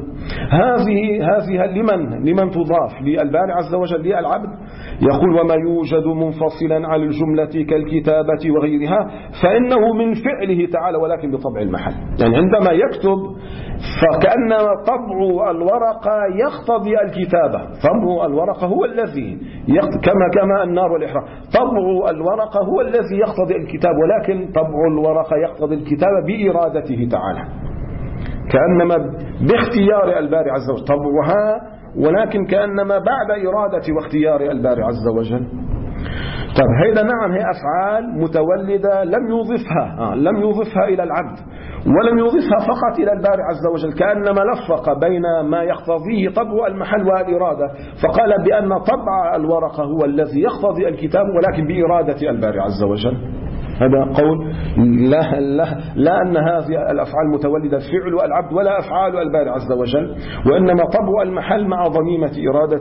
هذه لمن تضاف للباري عز وجل للعبد. يقول وما يوجد منفصلا عن الجملة كالكتابة وغيرها فإنه من فعله تعالى ولكن بطبع المحل. يعني عندما يكتب فكأن طبع الورقة يقتضي الكتابة، طبع الورقة هو الذي كما النار والإحراق، طبع الورقة هو الذي يقتضي الكتاب، ولكن طبع الورقة يقتضي الكتابة بإرادته تعالى، كأنما باختيار الباري عز وجل طبعها، ولكن كأنما بعد إرادة واختيار الباري عز وجل. طيب هذا نعم هي أفعال متولدة لم يضفها إلى العبد، ولم يضفها فقط إلى الباري عز وجل، كأنما لفق بين ما يقتضيه طبع المحل والإرادة، فقال بأن طبع الورقة هو الذي يقتضي الكتاب ولكن بإرادة الباري عز وجل. هذا قول لا أن هذه الأفعال المتولدة فعل العبد ولا أفعال الباري عز وجل، وإنما طبع المحل مع ضميمة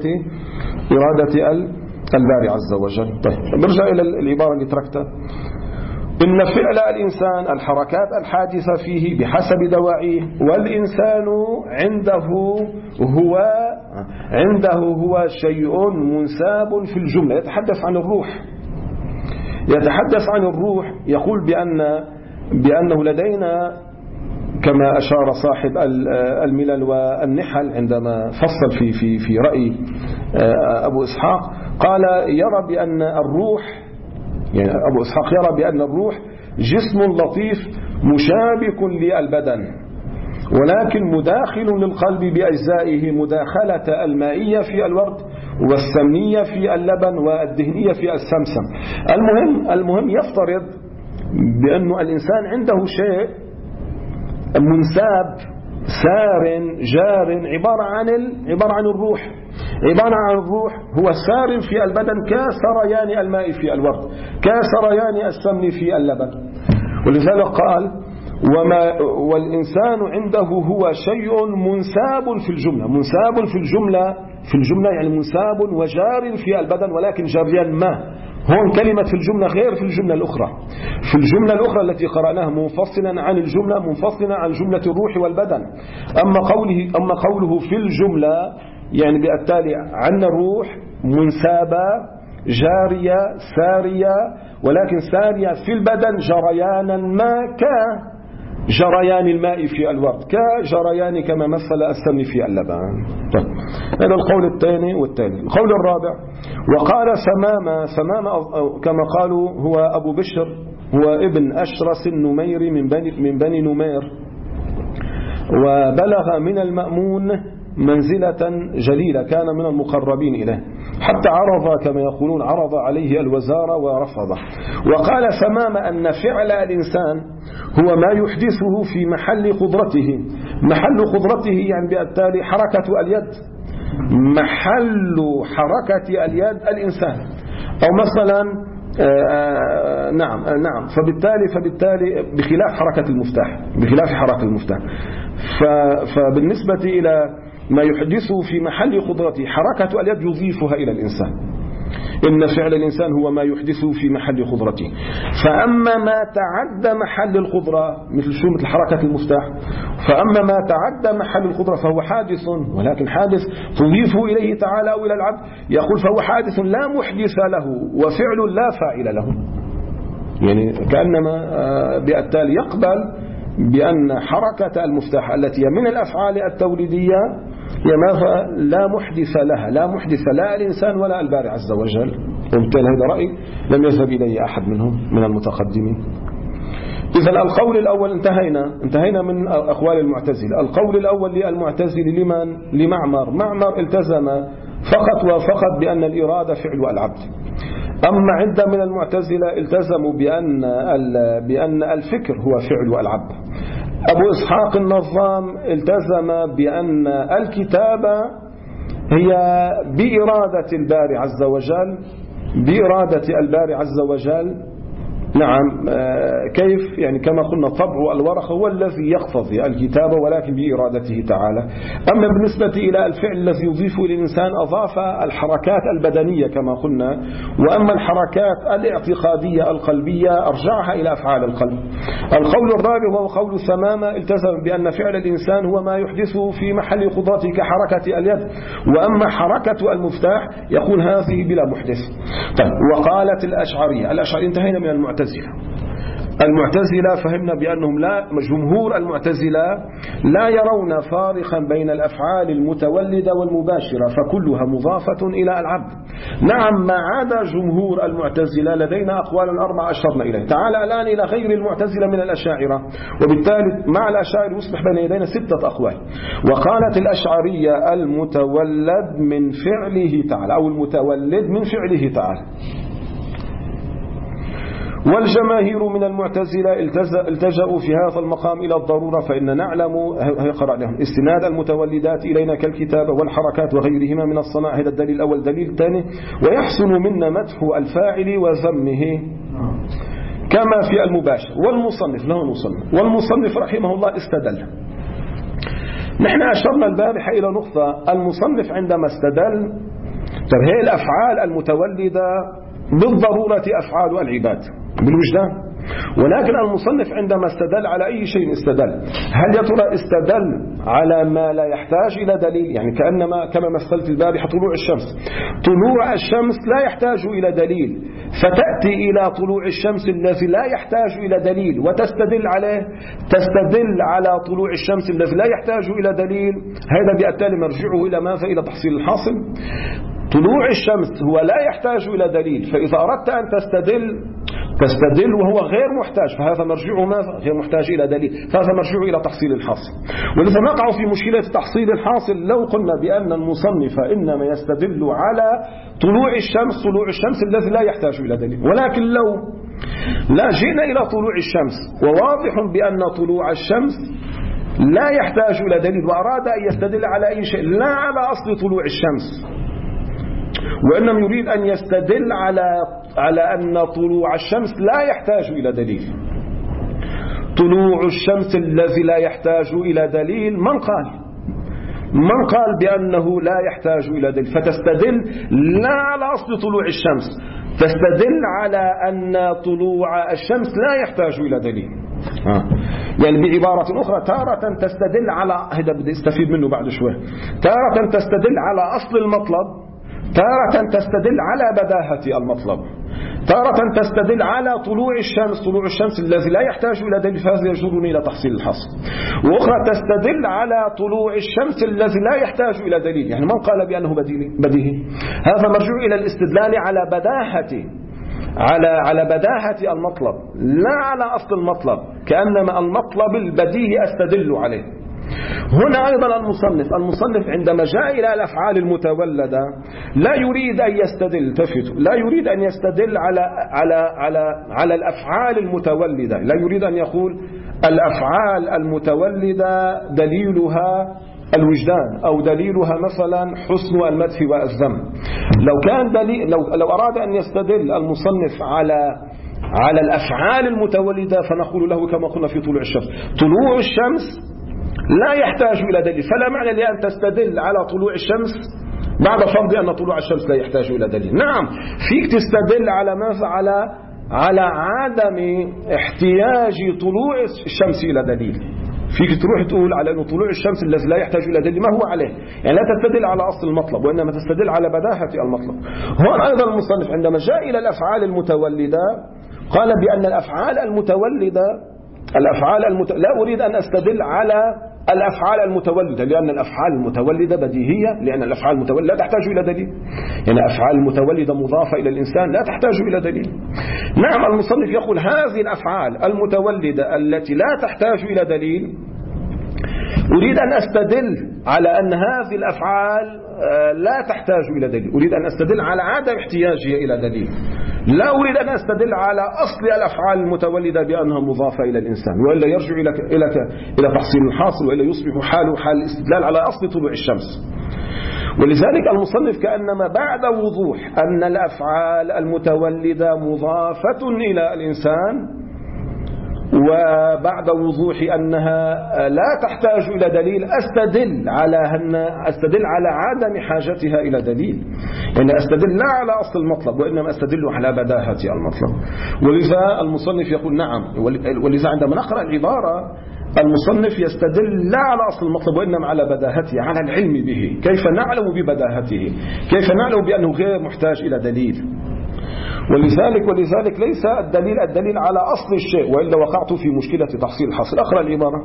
إرادة الباري عز وجل. طيب نرجع إلى العبارة اللي تركتها. إن فعل الإنسان الحركات الحادثة فيه بحسب دواعيه، والإنسان عنده هو شيء منساب في الجملة. يتحدث عن الروح، يقول بأنه لدينا كما أشار صاحب الملل والنحل عندما فصل في رأي أبو إسحاق، قال يرى بأن الروح، يعني أبو إسحاق يرى بأن الروح جسم لطيف مشابك للبدن، ولكن مداخل للقلب بأجزائه مداخلة المائية في الورد والسمنية في اللبن والدهنية في السمسم. المهم يفترض بأن الإنسان عنده شيء منساب سار جار عبارة عن الروح. هو سار في البدن كسريان الماء في الورد، كسريان السمن في اللبن. ولذلك قال والإنسان عنده هو شيء منساب في الجملة. منساب في الجملة يعني منساب وجار في البدن، ولكن جريان ما هون كلمة في الجملة غير في الجملة الأخرى. في الجملة الأخرى التي قرأناها منفصلا عن الجملة، منفصلا عن جملة الروح والبدن. أما قوله في الجملة يعني بالتالي عن الروح منسابة جارية سارية، ولكن سارية في البدن جريانا ما كجريان الماء في الورد، كجريان كما مثل السمن في اللبن. طيب. هذا القول الثاني والثاني. القول الرابع وقال سمامة كما قالوا هو أبو بشر، هو ابن أشرس النميري من بني نمير، وبلغ من المأمون منزلة جليلة، كان من المقربين إليه، حتى عرض كما يقولون عرض عليه الوزارة ورفضه. وقال سمامة أن فعل الإنسان هو ما يحدثه في محل قدرته. محل قدرته يعني بالتالي حركة اليد، محل حركة اليد الإنسان، أو مثلا نعم فبالتالي بخلاف حركة المفتاح. فبالنسبة إلى ما يحدثه في محل قدرته حركة اليد يضيفها إلى الإنسان، إن فعل الإنسان هو ما يحدثه في محل قدرته. فأما ما تعدى محل القدرة مثل حركة المفتاح، فأما ما تعدى محل القدرة فهو حادث، ولكن حادث تضيف إليه تعالى أو إلى العبد، يقول فهو حادث لا محدث له وفعل لا فاعل له. يعني كأنما بالتالي يقبل بأن حركة المفتاح التي من الأفعال التوليدية لا محدث لها، لا محدث لا الإنسان ولا الباري عز وجل. وبالتالي هذا رأي لم يذهب إليه أحد منهم من المتقدمين. إذن القول الأول انتهينا من أقوال المعتزلة. القول الأول للمعتزل لمعمر التزم فقط بأن الإرادة فعل العبد. أما عند من المعتزلة التزموا بأن الفكر هو فعل العبد. أبو إسحاق النظام التزم بأن الكتابة هي بإرادة الباري عز وجل. نعم، كيف يعني كما قلنا طبع الورق هو الذي يقتضي الكتابة ولكن بإرادته تعالى. أما بالنسبة إلى الفعل الذي يضيف إلى الإنسان أضاف الحركات البدنية كما قلنا، وأما الحركات الاعتقادية القلبية أرجعها إلى أفعال القلب. القول الرابع وهو قول ثمامة التزم بأن فعل الإنسان هو ما يحدثه في محل قدرته كحركة اليد، وأما حركة المفتاح يقول هذه بلا محدث. طيب. وقالت الأشعرية انتهينا من المعتزلة فهمنا بأنهم جمهور المعتزلة لا يرون فارقا بين الأفعال المتولدة والمباشرة، فكلها مضافة إلى العبد. نعم، ما عدا جمهور المعتزلة لدينا أقوال 4 أشرنا إليه. تعال الآن إلى غير المعتزلة من الأشاعرة، وبالتالي مع الأشاعرة يصبح بين يدينا 6 أقوال. وقالت الأشعرية المتولد من فعله تعالى، أو المتولد من فعله تعالى. والجماهير من المعتزلة التجأوا في هذا المقام إلى الضرورة، فإن نعلم يقرأ لهم استناد المتولدات إلينا كالكتابة والحركات وغيرهما من الصناعة. هذا الدليل الأول. الدليل الثاني ويحسن منا مدح الفاعل وذمه كما في المباشر. والمصنف رحمه الله استدل. نحن أشرنا البارحة إلى نقطة، المصنف عندما استدل هي الأفعال المتولدة بالضرورة أفعال العباد بالوجدان، ولكن المصنف عندما استدل على أي شيء استدل، هل يا ترى استدل على ما لا يحتاج إلى دليل؟ يعني كما مثلت البارحة طلوع الشمس لا يحتاج إلى دليل، فتأتي إلى طلوع الشمس الذي لا يحتاج إلى دليل وتستدل عليه، تستدل على طلوع الشمس الذي لا يحتاج إلى دليل. هذا بالتالي مرجعه إلى ماذا؟ إلى تحصيل الحاصل. طلوع الشمس هو لا يحتاج إلى دليل، فإذا أردت أن تستدل وهو غير محتاج، فهذا مرجعه ماذا؟ غير محتاج إلى دليل، فهذا مرجعه إلى تحصيل الحاصل. ولذا نقع في مشكلة تحصيل الحاصل لو قلنا بأن المصنف إنما يستدل على طلوع الشمس الذي لا يحتاج إلى دليل. ولكن لو لا جئنا إلى طلوع الشمس وواضح بأن طلوع الشمس لا يحتاج إلى دليل، وأراد أن يستدل على أي شيء لا على أصل طلوع الشمس، وإنما يريد أن يستدل على أن طلوع الشمس لا يحتاج إلى دليل. طلوع الشمس الذي لا يحتاج إلى دليل من قال بأنه لا يحتاج إلى دليل، فتستدل لا على أصل طلوع الشمس، تستدل على أن طلوع الشمس لا يحتاج إلى دليل. يعني بعبارة أخرى تارة تستدل على، هذا بدي استفيد منه بعد شوي، تارة تستدل على أصل المطلب، تارة تستدل على بداهة المطلب، تارة تستدل على طلوع الشمس الذي لا يحتاج إلى دليل فهذا يجرني إلى تحصيل الحصر، وأخرى تستدل على طلوع الشمس الذي لا يحتاج إلى دليل. يعني من قال بأنه بديهي؟ هذا مرجوع إلى الاستدلال على بداهة المطلب لا على أصل المطلب، كأنما المطلب البديهي أستدل عليه. هنا أيضا المصنف عندما جاء إلى الأفعال المتولدة لا يريد أن يستدل، لا يريد أن يستدل على الأفعال المتولدة، لا يريد أن يقول الأفعال المتولدة دليلها الوجدان أو دليلها مثلا حسن المدح والذم. لو أراد أن يستدل المصنف على الأفعال المتولدة فنقول له كما قلنا في طلوع الشمس لا يحتاج إلى دليل، فلا معنى لأن تستدل على طلوع الشمس بعد فرض أن طلوع الشمس لا يحتاج إلى دليل. نعم فيك تستدل على ماذا؟ على عدم احتياج طلوع الشمس إلى دليل. فيك تروح تقول على أن طلوع الشمس الذي لا يحتاج إلى دليل ما هو عليه، يعني لا تستدل على أصل المطلب وإنما تستدل على بداهة المطلب. هون أيضا المصنف عندما جاء إلى الأفعال المتولدة قال بأن الأفعال المتولدة لا أريد أن أستدل على الأفعال المتولدة لأن الأفعال المتولدة بديهية، لأن الأفعال المتولدة لا تحتاج إلى دليل، يعني الأفعال المتولدة مضافة إلى الإنسان لا تحتاج إلى دليل. نعم المصنف يقول هذه الأفعال المتولدة التي لا تحتاج إلى دليل أريد أن أستدل على أن هذه الأفعال لا تحتاج إلى دليل، أريد أن أستدل على عدم احتياجها إلى دليل، لا أريد أن أستدل على أصل الأفعال المتولدة بأنها مضافة إلى الإنسان، وإلا يرجع إلى تحصيل الحاصل، وإلا يصبح حال الاستدلال على أصل طلوع الشمس. ولذلك المصنف كأنما بعد وضوح أن الأفعال المتولدة مضافة إلى الإنسان وبعد وضوح أنها لا تحتاج إلى دليل أستدل على عدم حاجتها إلى دليل، يعني أستدل لا على أصل المطلب وإنما أستدل على بداهة المطلب. ولذا المصنف يقول نعم، ولذا عندما نقرأ العبارة المصنف يستدل لا على أصل المطلب وإنما على بداهته، على العلم به، كيف نعلم ببداهته، كيف نعلم بأنه غير محتاج إلى دليل. ولذلك ليس الدليل على أصل الشيء، وإلا وقعت في مشكلة تحصيل الحاصل. أقرأ العبارة: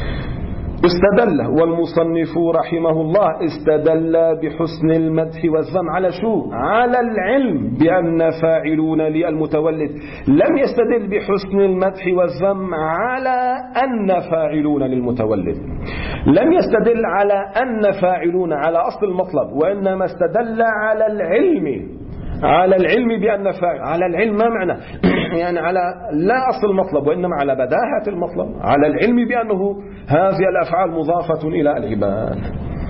استدل والمصنف رحمه الله استدل بحسن المدح والذم على شو؟ على العلم بأن فاعلون للمتولد. لم يستدل بحسن المدح والذم على أن فاعلون للمتولد، لم يستدل على أن فاعلون على أصل المطلب، وإنما استدل على العلم بأن فاعل. على العلم ما معنى؟ يعني على لا أصل المطلب وإنما على بداهة المطلب، على العلم بأنه هذه الأفعال مضافة إلى العباد.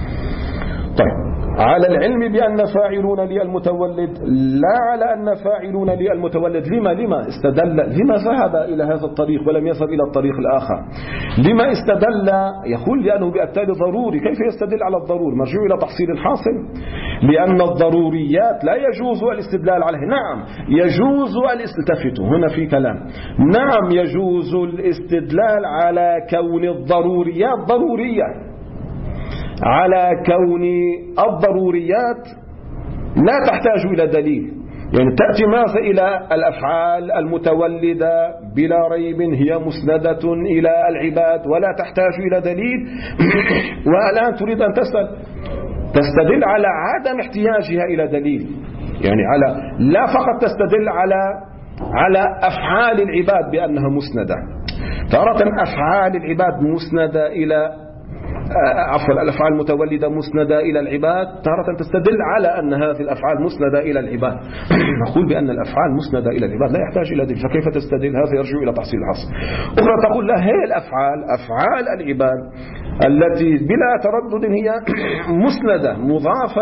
طيب، على العلم بأن فاعلون للمتولد لا على أن فاعلون للمتولد. لما استدل؟ لما ذهب إلى هذا الطريق ولم يذهب إلى الطريق الآخر؟ لما استدل؟ يقول لأنه بالتالي ضروري. كيف يستدل على الضروري؟ مرجوع إلى تحصيل الحاصل، لأن الضروريات لا يجوز الاستدلال عليه. نعم يجوز التفتوا هنا في كلام، نعم يجوز الاستدلال على كون الضروريات ضرورية، على كون الضروريات لا تحتاج إلى دليل. يعني تأتي ماذا إلى الأفعال المتولدة بلا ريب هي مسندة إلى العباد ولا تحتاج إلى دليل، والآن تريد أن تستدل على عدم احتياجها إلى دليل، يعني لا فقط تستدل على أفعال العباد بأنها مسندة. تارة أفعال العباد مسندة إلى الأفعال المتولدة مسندة إلى العباد، تارة تستدل على أن هذه الأفعال مسندة إلى العباد. نقول بأن الأفعال مسندة إلى العباد لا يحتاج إلى دليل، فكيف تستدل؟ هذا يرجع إلى تحصيل الحصر. أخرى تقول لا، هي أفعال العباد التي بلا تردد هي مسندة مضافة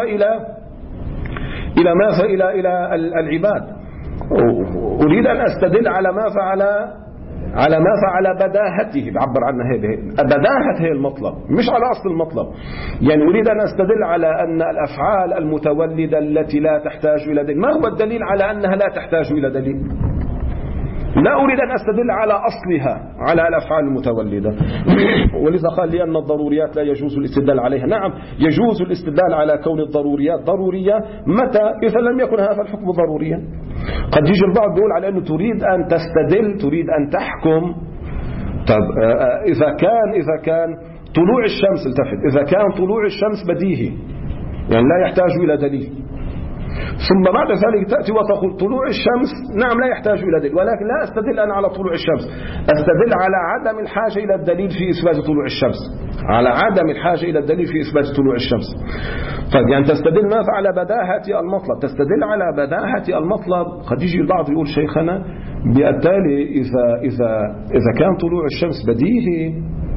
إلى ماذا؟ إلى العباد. أريد أن أستدل على ماذا؟ على ماذا؟ على بداهته، بعبر عنها هذه بداهة هي المطلب مش على أصل المطلب. يعني أريد أن أستدل على أن الأفعال المتولدة التي لا تحتاج إلى دليل، ما هو الدليل على أنها لا تحتاج إلى دليل؟ لا أريد أن أستدل على أصلها على الأفعال المتولدة. ولذا قال لأن الضروريات لا يجوز الاستدلال عليها. نعم يجوز الاستدلال على كون الضروريات ضرورية متى؟ إذا لم يكن هذا الحكم ضروريا. قد يجي البعض بيقول على أنه تريد أن تستدل، تريد أن تحكم. طب إذا كان طلوع الشمس، التفت، إذا كان طلوع الشمس بديهي يعني لا يحتاج إلى دليل، ثم بعد ذلك تأتي وتقول طلوع الشمس نعم لا يحتاج إلى دليل، ولكن لا أستدل أنا على طلوع الشمس، أستدل على عدم الحاجة إلى الدليل في إثبات طلوع الشمس، على عدم الحاجة إلى الدليل في إثبات طلوع الشمس. طيب يعني تستدل ماذا؟ على بداهة المطلب، تستدل على بداهة المطلب. قد يجي البعض يقول شيخنا بالتالي إذا كان طلوع الشمس بديهي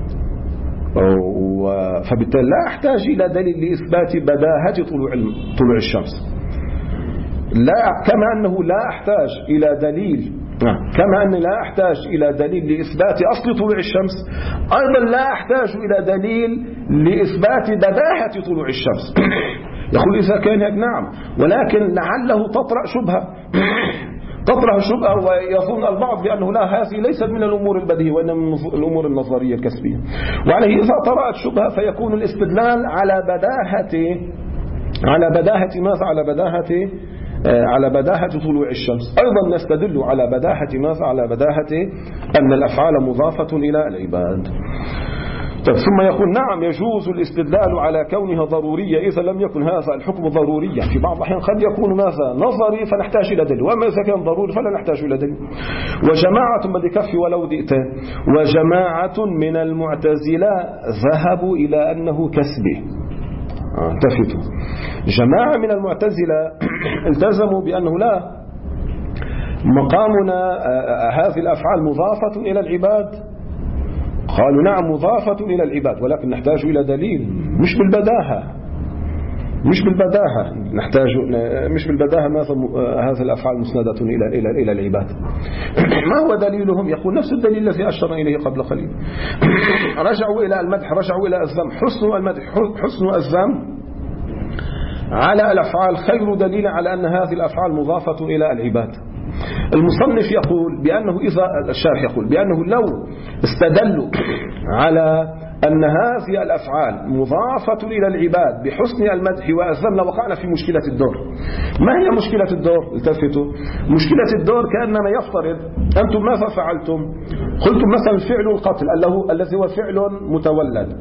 فبالتالي لا أحتاج إلى دليل لإثبات بداهة طلوع الشمس. لا، كما أنه لا أحتاج إلى دليل، كما أن لا أحتاج إلى دليل لإثبات أصل طلوع الشمس، أيضا لا أحتاج إلى دليل لإثبات بداهة طلوع الشمس. يقول إذا كان نعم، ولكن لعله تطرأ شبهة ويظن البعض بأنه لا، هذه ليست من الأمور البديهية وإنما من الأمور النظرية الكسبية. وعليه إذا طرأت شبهة فيكون الاستدلال على بداهة ماذا؟ على بداهة طلوع الشمس. أيضا نستدل على بداهة ماذا؟ على بداهة أن الأفعال مضافة إلى العباد. ثم يقول نعم يجوز الاستدلال على كونها ضرورية إذا لم يكن هذا الحكم ضروريا. في بعض الأحيان قد يكون ماذا؟ نظري فنحتاج إلى دليل، وما إذا كان ضروري فلا نحتاج إلى دليل. وجماعة بكف ولو دئتان، وجماعة من المعتزلة ذهبوا إلى أنه كسبه. التفتوا، جماعة من المعتزلة التزموا بأنه لا، مقامنا هذه الأفعال مضافة إلى العباد. قالوا نعم مضافة إلى العباد، ولكن نحتاج إلى دليل مش بالبداهة نحتاج مش بالبداهة ماذا هذه الأفعال مسندة إلى العباد. ما هو دليلهم؟ يقول نفس الدليل الذي أشرنا إليه قبل قليل. رجعوا إلى المدح، رجعوا إلى الذم. حسن المدح، حسن الذم على الأفعال خير دليل على أن هذه الأفعال مضافة إلى العباد. المصنف يقول بأنه الشارح يقول بأنه لو استدلوا على أن هذه الأفعال مضافة إلى العباد بحسن المدح والذم لوقعنا في مشكلة الدور. ما هي مشكلة الدور؟ التفتوا، مشكلة الدور كأنما يفترض أنتم ماذا فعلتم؟ قلتم مثلا فعل القتل الذي هو فعل متولد،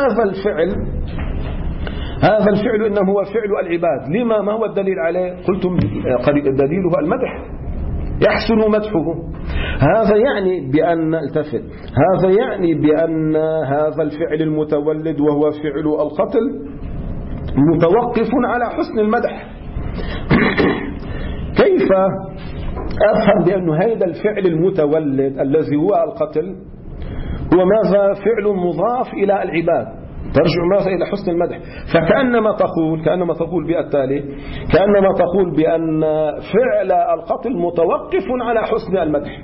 هذا الفعل إنه هو فعل العباد. لما؟ ما هو الدليل عليه؟ قلتم دليله المدح، يحسن مدحه. هذا يعني بأن هذا يعني بأن هذا الفعل المتولد وهو فعل القتل متوقف على حسن المدح. كيف أفهم بأن هذا الفعل المتولد الذي هو القتل هو ماذا؟ فعل مضاف إلى العباد، ترجع ماذا؟ إلى حسن المدح. فكأنما تقول بالتالي كأنما تقول بأن فعل القتل متوقف على حسن المدح،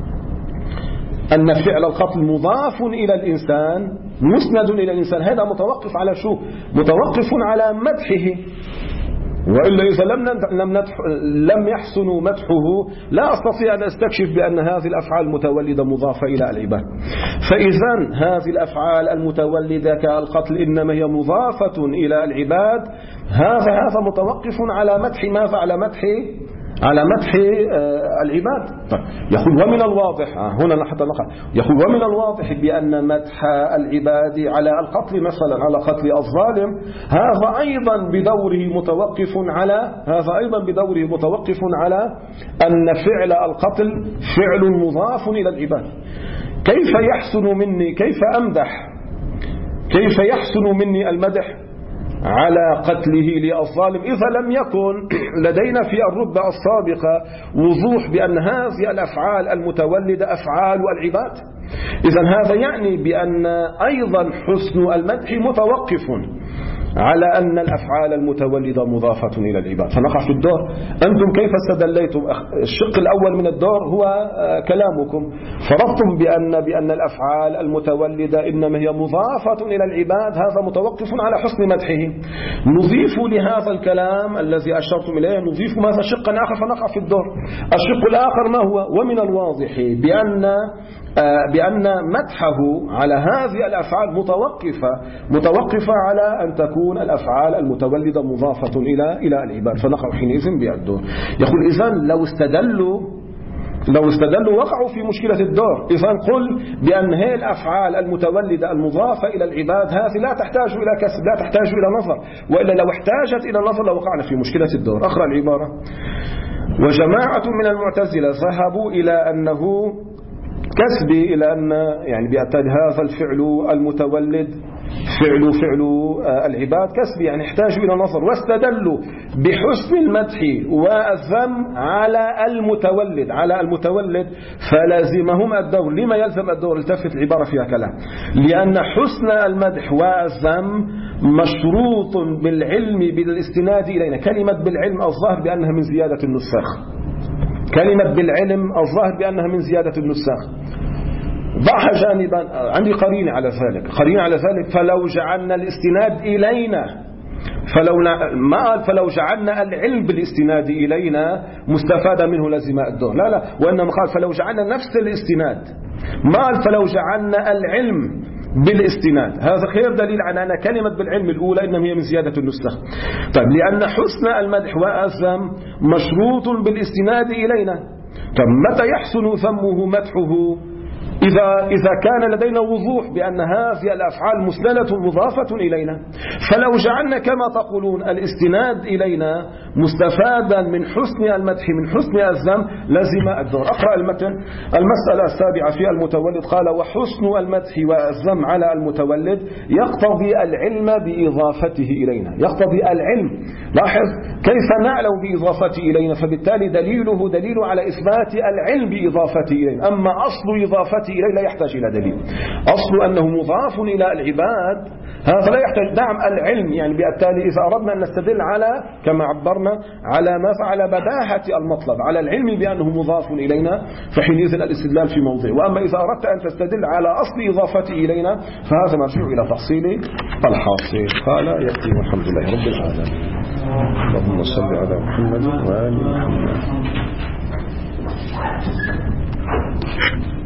أن فعل القتل مضاف إلى الإنسان، مسند إلى الإنسان، هذا متوقف على شو؟ متوقف على مدحه. وإلا إذا لم يحسن مدحه لا أستطيع أن أستكشف بأن هذه الأفعال المتولدة مضافة إلى العباد. فإذا هذه الأفعال المتولدة كالقتل إنما هي مضافة إلى العباد، هذا متوقف على مدح ماذا؟ على مدح العباد. طيب يقول ومن الواضح هنا حتى نقع، يقول ومن الواضح بأن مدح العباد على القتل مثلا، على قتل الظالم، هذا أيضا بدوره متوقف على أن فعل القتل فعل مضاف إلى العباد. كيف يحسن مني المدح على قتله للظالم إذا لم يكن لدينا في الرتبة السابقة وضوح بأن هذه الأفعال المتولدة أفعال العباد؟ إذن هذا يعني بأن أيضا حسن المدح متوقف على أن الأفعال المتولدة مضافة إلى العباد، فنقع في الدور. أنتم كيف استدليتم؟ الشق الأول من الدور هو كلامكم، فرضتم بأن الأفعال المتولدة إنما هي مضافة إلى العباد، هذا متوقف على حسن مدحه. نضيف لهذا الكلام الذي أشرتم إليه، نضيف ماذا شقا آخر فنقع في الدور. الشق الآخر ما هو؟ ومن الواضح بأن مدحه على هذه الأفعال متوقفة على أن تكون الأفعال المتولدة مضافة إلى العباد، فنقع حينئذ بالدور. يقول إذن لو استدلوا وقعوا في مشكلة الدور. إذن قل بأن هذه الأفعال المتولدة المضافة إلى العباد هذه لا تحتاج إلى كسب، لا تحتاج إلى نظر، وإلا لو احتاجت إلى نظر لوقعنا في مشكلة الدور. أقرأ العبارة: وجماعة من المعتزلة ذهبوا إلى أنه كسبي، إلى أن يعني بأتى هذا الفعل المتولد فعل العباد كسبي، يعني يحتاج إلى نظر، واستدلوا بحسن المدح والذم على المتولد فلازمهم الدور. لما يلزم الدور؟ التفت العبارة فيها كلام، لأن حسن المدح والذم مشروط بالعلم بالاستناد إلينا. كلمة بالعلم الظاهر بأنها من زيادة النساخ، كلمة بالعلم الظاهر بأنها من زيادة النساخ. ضعها جانبا، عندي قرينة على ذلك. فلو جعلنا الاستناد إلينا، فلو جعلنا العلم بالاستناد إلينا مستفادا منه لازم الدور، لا، وإنما قال فلو جعلنا نفس الاستناد، ما قال فلو جعلنا العلم بالاستناد. هذا خير دليل على أن كلمة بالعلم الأولى إنما هي من زيادة النسخ. طيب، لأن حسن المدح والذم مشروط بالاستناد إلينا. طيب، متى يحسن ذمه مدحه؟ إذا كان لدينا وضوح بأن هذه الأفعال مسندة مضافة إلينا. فلو جعلنا كما تقولون الاستناد إلينا مستفادا من حسن المدح من حسن الذم لازم الدور. أقرأ المتن. المسألة السابعة في المتولد قال: وحسن المدح والذم على المتولد يقتضي العلم بإضافته إلينا. يقتضي العلم. لاحظ كيف نعلم بإضافته إلينا، فبالتالي دليله دليل على إثبات العلم بإضافته إلينا. أما أصل إضافته إليه لا يحتاج إلى دليل. أصل أنه مضاف إلى العباد هذا لا يحتاج دعم العلم، يعني بالتالي إذا أردنا أن نستدل على كما عبرنا على ما فعل بداهة المطلب على العلم بأنه مضاف إلينا، فحينئذ الاستدلال في موضع. وأما إذا أردت أن تستدل على أصل إضافته إلينا فهذا مرجع إلى تحصيل الحاصل. قال: يكفي والحمد لله رب العالمين. اللهم صل على محمد وآل محمد.